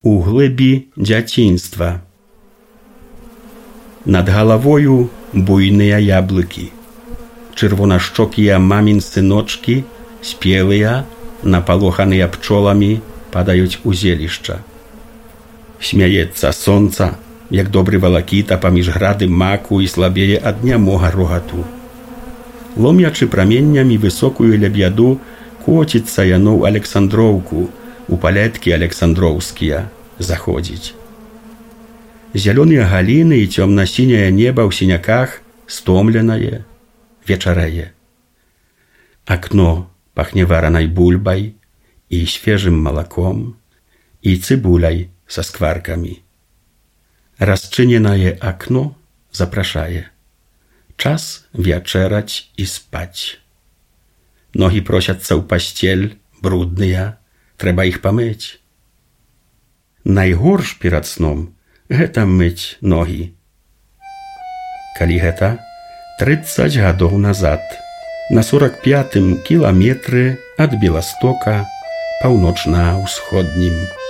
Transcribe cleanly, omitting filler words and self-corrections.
У глыбі дзяцінства. Над галавою буйныя яблыкі. Чырвонашчокія мамін сыночкі, спелыя, напалоханыя пчоламі, падаюць у зелішча. Смяецца сонца, як добры валакіта паміж грады маку і слабее ад нямога рогату. Ломячы праменнямі высокую лебяду, коціцца яно ў Александроўку, у палеткі александроўскія, заходзіць. Зялёныя галіны і цёмна-сіняе неба ў сіняках стомленае, вечарэе. Акно пахне варанай бульбай і свежым малаком, і цыбуляй са скваркамі. Расчыненае акно запрашае. Час вячэраць і спаць. Ногі просяцца ў пасцель, брудныя, трэба іх памыць. Найгорш перад сном гэта мыць ногі. Калі гэта 30 гадоў назад, на 45-м кіламетры ад Беластока, паўночна-ўсходнім.